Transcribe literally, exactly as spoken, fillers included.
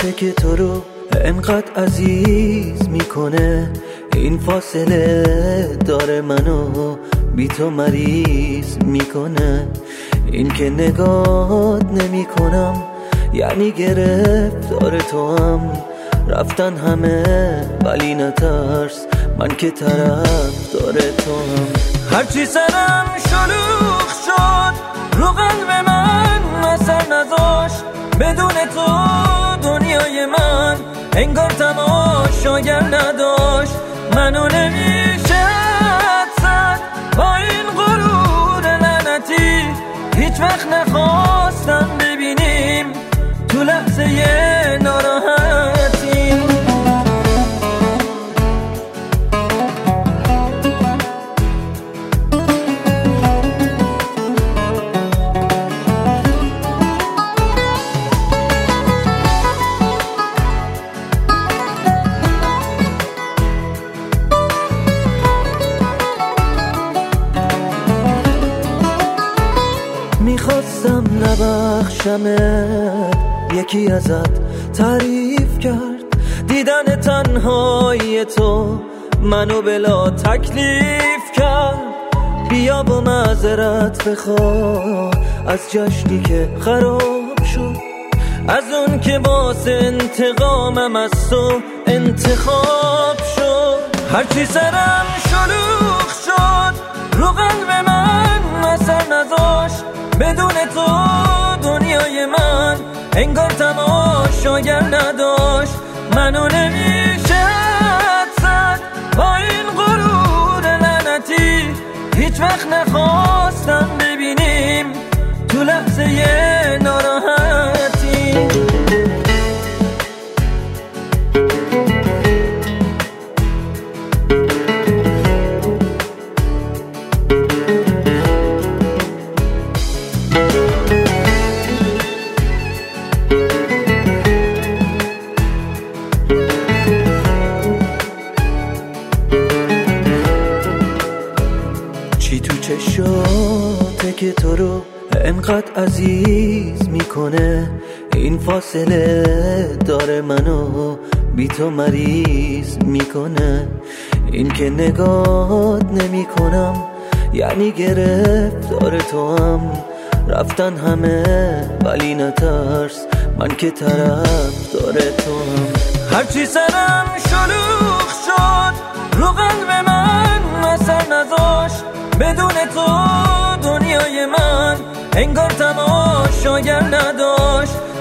که تو رو انقدر عزیز میکنه، این فاصله داره منو بی تو مریض میکنه. این که نگات نمی کنم یعنی گرفتار تو هم، رفتن همه ولی نترس، من که طرف داره تو هم. هرچی سرم شلوغ شد رو قلب من اثر نذاشت، بدون تو دنیای من انگار تماشاگر نداشت. منو نمیشه حدسد با این غرور لعنتی، هیچ وقت نخواستم ببینیم تو لحظه ناراحتی. میخواستم نبخشمت، یکی ازت تعریف کرد، دیدن تنهای تو منو بلا تکلیف کرد. بیا با معذرت بخواه از جشنی که خراب شد، از اون که واسه انتقامم از تو انتخاب شد. هرچی سرم شلوغ شد رو قلب من اثر نذاشت، بدون تو دنیای من انگار تماشاگر نداشت. منو نمیشه حدسد با این غرور لعنتی، هیچ وقت نخواستم ببینیم تو لحظه ناراحتی. چی تو چشاته که تو رو انقدر عزیز میکنه، این فاصله داره منو بی تو مریض میکنه. این که نگات نمی کنم یعنی گرفتار تو هم، رفتن همه ولی نترس، من که طرف داره تو هم. هرچی سرم شلوغ شد رو قلب من اثر نذاشت، بدون تو دنیای من انگار تماشاگر نداشت.